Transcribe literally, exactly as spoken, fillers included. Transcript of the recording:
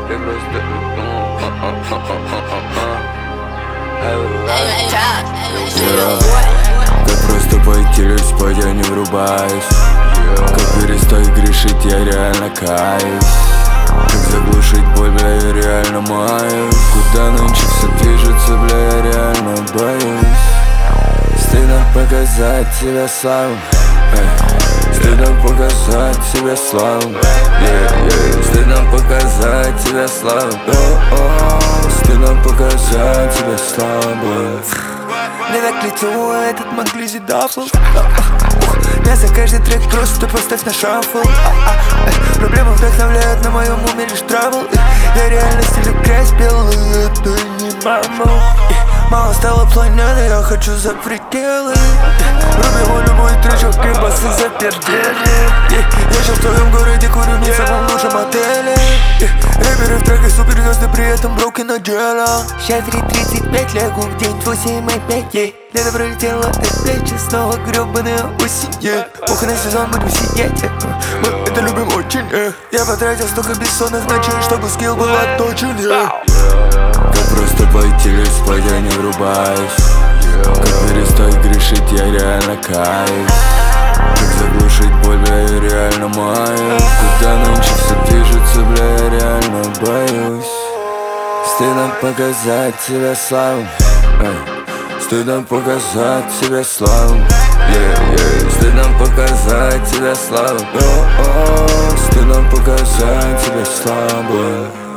Я просто Как просто пойти лишь спать, я не врубаюсь. Как перестать грешить, я реально каюсь. Как заглушить боль, бля, я реально маюсь. Куда нынче все движется, бля, я реально боюсь. Стыдно показать себе славу, стыдно показать себе славу, yeah, yeah. Стыдно показать тебе славу, oh, oh. Стыдно показать тебе славу. Мне так летел этот Манглизи дафл. Не за каждый трек просто поставь на шаффл. Проблемы вдохновляют, на моем уме лишь трабл. Я реально стилю грязь белую, это не мама. Мало стало планеты, я хочу за пределы. Рубим любой тречок и басы запердели. Я жил в твоем городе, курю не в самом лучшем отеле. Рэперы в треках суперзвезды, при этом броки на дело. Сейчас три тридцать пять, лягу в день восемь и пять. Лето пролетело опять, снова гребаная осень, yeah. Похуй на сезон, будем сидеть, мы это любим очень, yeah. Я потратил столько бессонных ночей, чтобы скилл был отточен, yeah. Как просто пойти лишь спать, я не врубаюсь. Как перестать грешить, я реально каюсь. Как заглушить боль, бля, я реально маюсь. Куда нынче все движется, бля, я реально боюсь. Стыдно показать тебе славу, стыдно показать тебе славу, yeah, yeah. Стыдно показать тебе славу, oh, oh. Стыдно показать тебе славу.